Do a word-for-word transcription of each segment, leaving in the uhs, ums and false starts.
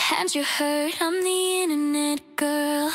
Hadn't you heard I'm the internet girl?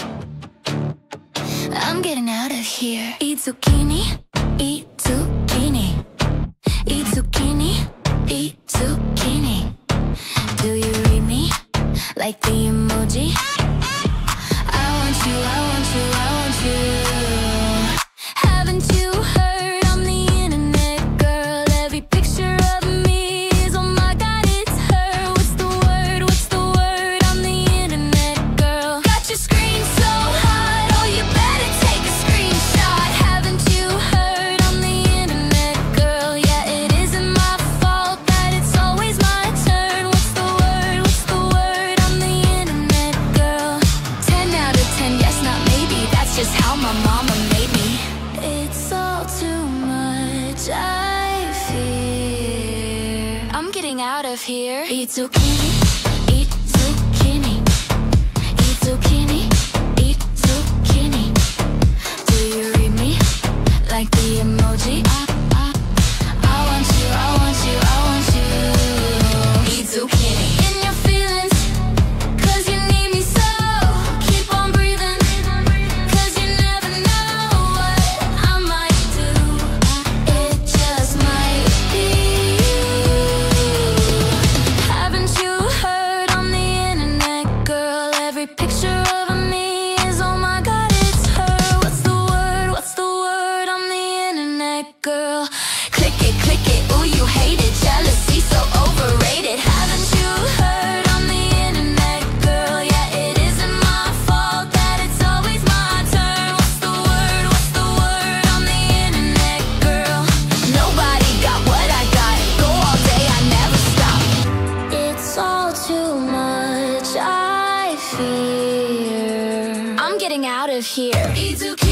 I'm getting out of here. Eat zucchini, eat zucchini, eat zucchini, eat zucchini. Do you read me like the emoji? I want you, I want you, I want you. Haven't you heard I'm the internet girl? Every picture of me is, oh my god, it's her. What's the word, what's the word? I'm the internet girl. Got your screen so hot, oh you better take a screenshot. Haven't you heard I'm the internet girl? Yeah, it isn't my fault that it's always my turn. What's the word, what's the word? I'm the internet girl. Ten out of ten, yes, not maybe. That's just how my mama made me. It's all too much, I fear. I'm getting out of here. Eat zucchini, eat zucchini, eat zucchini, eat zucchini. Do you read me like the emoji? I, I, I want you, I want you, I want you. Eat zucchini. In your feelings, cause you need me so. Keep on breathing, cause you never know what I might do. It just might be you. Haven't you heard I'm the internet girl? Every picture of me is, oh my god, it's her. What's the word, what's the word? I'm the internet girl. Click it, click it, ooh you hate it. Jealousy so overrated. Haven't you heard I'm the internet girl? Yeah, it isn't my fault that it's always my turn. What's the word, what's the word? I'm the internet girl. Nobody got what I got. Go all day, I never stop. It's all too much, I fear. I'm getting out of here. Eat zucchini.